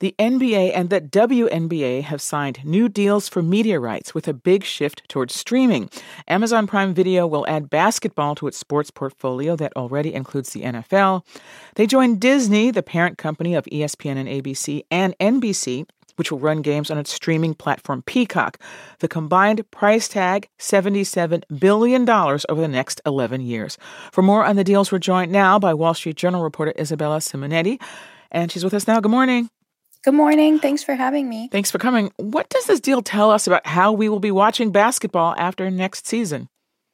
The NBA and the WNBA have signed new deals for media rights with a big shift towards streaming. Amazon Prime Video will add basketball to its sports portfolio that already includes the NFL. They join Disney, the parent company of ESPN and ABC, and NBC, which will run games on its streaming platform Peacock. The combined price tag, $77 billion over the next 11 years. For more on the deals, we're joined now by Wall Street Journal reporter Isabella Simonetti, and she's with us now. Good morning. Good morning. Thanks for having me. Thanks for coming. What does this deal tell us about how we will be watching basketball after next season?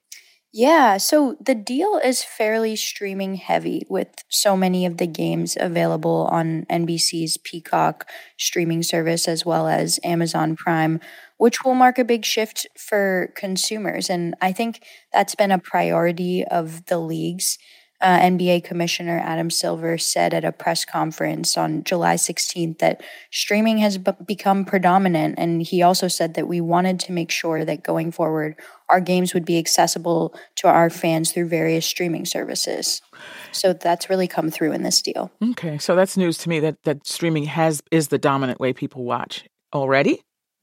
Yeah, so the deal is fairly streaming heavy with so many of the games available on NBC's Peacock streaming service as well as Amazon Prime, which will mark a big shift for consumers. And I think that's been a priority of the leagues. NBA Commissioner Adam Silver said at a press conference on July 16th that streaming has become predominant. And he also said that we wanted to make sure that going forward, our games would be accessible to our fans through various streaming services. So that's really come through in this deal. Okay, so that's news to me that streaming is the dominant way people watch already?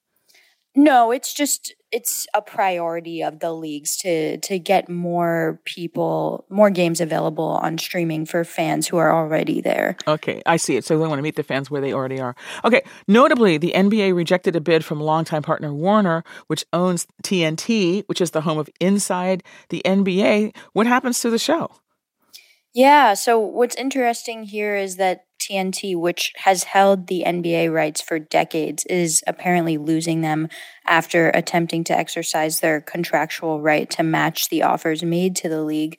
No, it's a priority of the leagues to get more games available on streaming for fans who are already there. Okay, I see it. So they want to meet the fans where they already are. Okay, notably, the NBA rejected a bid from longtime partner Warner, which owns TNT, which is the home of Inside the NBA. What happens to the show? Yeah, so what's interesting here is that TNT, which has held the NBA rights for decades, is apparently losing them after attempting to exercise their contractual right to match the offers made to the league,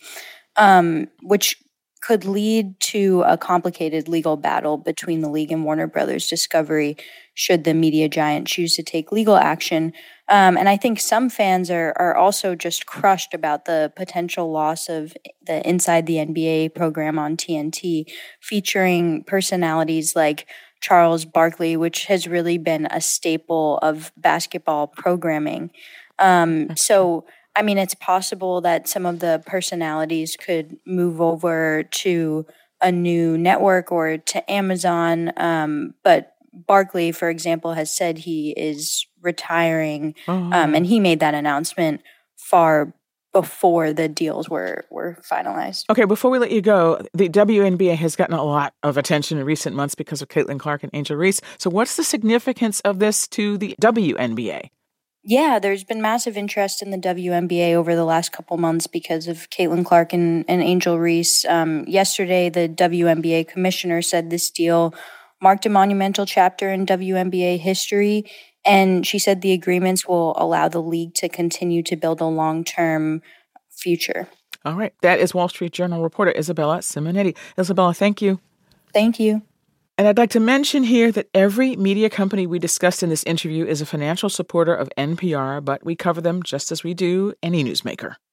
which could lead to a complicated legal battle between the league and Warner Brothers Discovery should the media giant choose to take legal action. And I think some fans are also just crushed about the potential loss of the Inside the NBA program on TNT, featuring personalities like Charles Barkley, which has really been a staple of basketball programming. I mean, it's possible that some of the personalities could move over to a new network or to Amazon. But Barkley, for example, has said he is retiring, and he made that announcement far before the deals were finalized. Okay, before we let you go, the WNBA has gotten a lot of attention in recent months because of Caitlin Clark and Angel Reese. So what's the significance of this to the WNBA? Yeah, there's been massive interest in the WNBA over the last couple months because of Caitlin Clark and Angel Reese. Yesterday, the WNBA commissioner said this deal marked a monumental chapter in WNBA history, and she said the agreements will allow the league to continue to build a long-term future. All right. That is Wall Street Journal reporter Isabella Simonetti. Isabella, thank you. Thank you. And I'd like to mention here that every media company we discussed in this interview is a financial supporter of NPR, but we cover them just as we do any newsmaker.